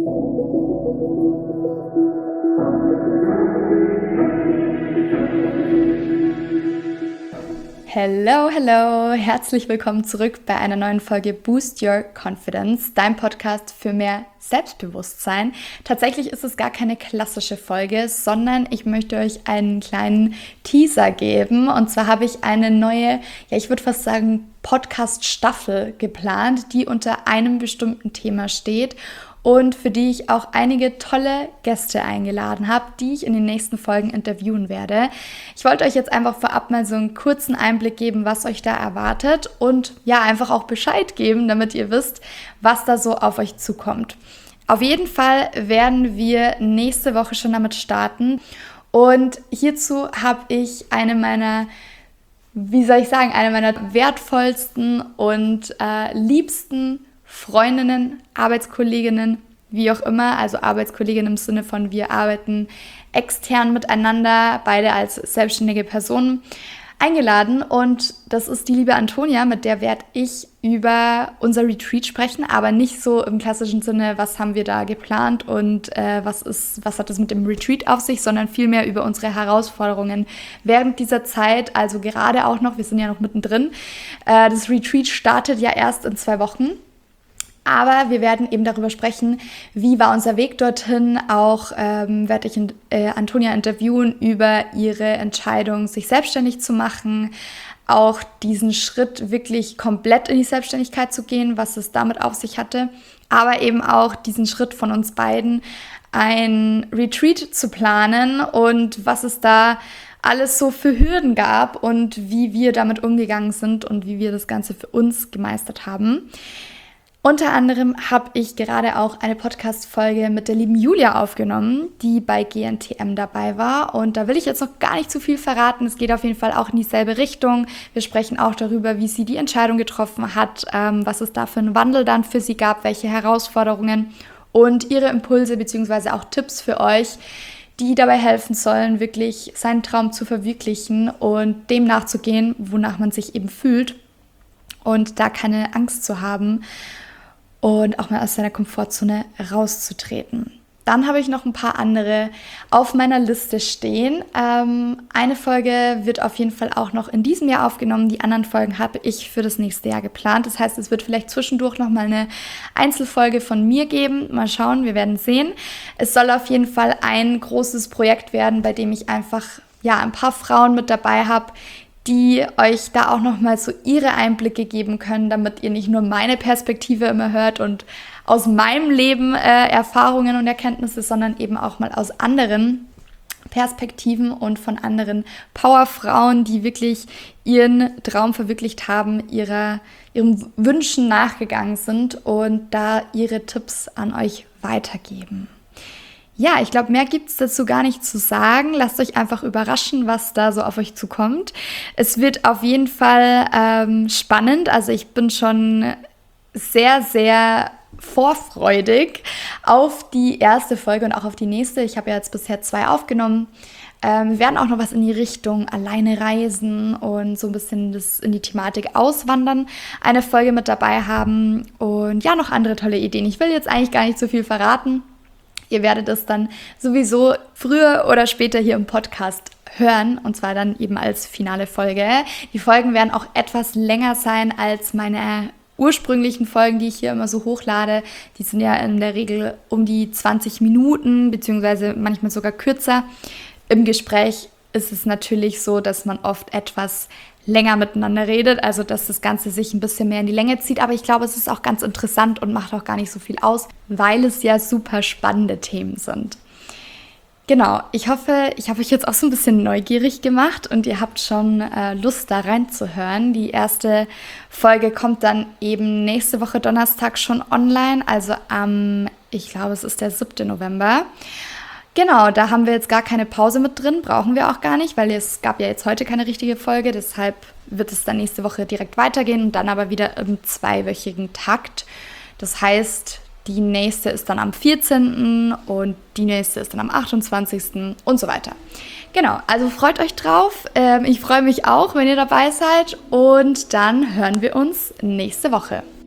Hello, herzlich willkommen zurück bei einer neuen Folge Boost Your Confidence, dein Podcast für mehr Selbstbewusstsein. Tatsächlich ist es gar keine klassische Folge, sondern ich möchte euch einen kleinen Teaser geben. Und zwar habe ich eine neue, ich würde fast sagen, Podcast-Staffel geplant, die unter einem bestimmten Thema steht und für die ich auch einige tolle Gäste eingeladen habe, die ich in den nächsten Folgen interviewen werde. Ich wollte euch jetzt einfach vorab mal so einen kurzen Einblick geben, was euch da erwartet und einfach auch Bescheid geben, damit ihr wisst, was da so auf euch zukommt. Auf jeden Fall werden wir nächste Woche schon damit starten und hierzu habe ich eine meiner wertvollsten und liebsten Freundinnen, Arbeitskolleginnen, wie auch immer, also Arbeitskolleginnen im Sinne von wir arbeiten extern miteinander, beide als selbstständige Personen, eingeladen und das ist die liebe Antonia, mit der werde ich über unser Retreat sprechen, aber nicht so im klassischen Sinne, was haben wir da geplant und was hat es mit dem Retreat auf sich, sondern vielmehr über unsere Herausforderungen während dieser Zeit, also gerade auch noch, wir sind ja noch mittendrin, das Retreat startet ja erst in 2 Wochen. Aber wir werden eben darüber sprechen, wie war unser Weg dorthin. Auch werde ich Antonia interviewen über ihre Entscheidung, sich selbstständig zu machen. Auch diesen Schritt wirklich komplett in die Selbstständigkeit zu gehen, was es damit auf sich hatte. Aber eben auch diesen Schritt von uns beiden, ein Retreat zu planen und was es da alles so für Hürden gab und wie wir damit umgegangen sind und wie wir das Ganze für uns gemeistert haben. Unter anderem habe ich gerade auch eine Podcast-Folge mit der lieben Julia aufgenommen, die bei GNTM dabei war. Und da will ich jetzt noch gar nicht zu viel verraten. Es geht auf jeden Fall auch in dieselbe Richtung. Wir sprechen auch darüber, wie sie die Entscheidung getroffen hat, was es da für einen Wandel dann für sie gab, welche Herausforderungen und ihre Impulse bzw. auch Tipps für euch, die dabei helfen sollen, wirklich seinen Traum zu verwirklichen und dem nachzugehen, wonach man sich eben fühlt und da keine Angst zu haben. Und auch mal aus seiner Komfortzone rauszutreten. Dann habe ich noch ein paar andere auf meiner Liste stehen. Eine Folge wird auf jeden Fall auch noch in diesem Jahr aufgenommen. Die anderen Folgen habe ich für das nächste Jahr geplant. Das heißt, es wird vielleicht zwischendurch noch mal eine Einzelfolge von mir geben. Mal schauen, wir werden sehen. Es soll auf jeden Fall ein großes Projekt werden, bei dem ich einfach ein paar Frauen mit dabei habe, die euch da auch nochmal so ihre Einblicke geben können, damit ihr nicht nur meine Perspektive immer hört und aus meinem Leben Erfahrungen und Erkenntnisse, sondern eben auch mal aus anderen Perspektiven und von anderen Powerfrauen, die wirklich ihren Traum verwirklicht haben, ihren Wünschen nachgegangen sind und da ihre Tipps an euch weitergeben. Ja, ich glaube, mehr gibt es dazu gar nicht zu sagen. Lasst euch einfach überraschen, was da so auf euch zukommt. Es wird auf jeden Fall spannend. Also ich bin schon sehr, sehr vorfreudig auf die erste Folge und auch auf die nächste. Ich habe ja jetzt bisher 2 aufgenommen. Wir werden auch noch was in die Richtung alleine reisen und so ein bisschen das in die Thematik Auswandern eine Folge mit dabei haben. Und ja, noch andere tolle Ideen. Ich will jetzt eigentlich gar nicht so viel verraten. Ihr werdet es dann sowieso früher oder später hier im Podcast hören und zwar dann eben als finale Folge. Die Folgen werden auch etwas länger sein als meine ursprünglichen Folgen, die ich hier immer so hochlade. Die sind ja in der Regel um die 20 Minuten beziehungsweise manchmal sogar kürzer. Im Gespräch ist es natürlich so, dass man oft etwas länger miteinander redet, also dass das Ganze sich ein bisschen mehr in die Länge zieht. Aber ich glaube, es ist auch ganz interessant und macht auch gar nicht so viel aus, weil es ja super spannende Themen sind. Genau, ich hoffe, ich habe euch jetzt auch so ein bisschen neugierig gemacht und ihr habt schon Lust, da reinzuhören. Die erste Folge kommt dann eben nächste Woche Donnerstag schon online, also ich glaube, es ist der 7. November. Genau, da haben wir jetzt gar keine Pause mit drin, brauchen wir auch gar nicht, weil es gab ja jetzt heute keine richtige Folge, deshalb wird es dann nächste Woche direkt weitergehen und dann aber wieder im 2-wöchigen Takt. Das heißt, die nächste ist dann am 14. und die nächste ist dann am 28. und so weiter. Genau, also freut euch drauf. Ich freue mich auch, wenn ihr dabei seid und dann hören wir uns nächste Woche.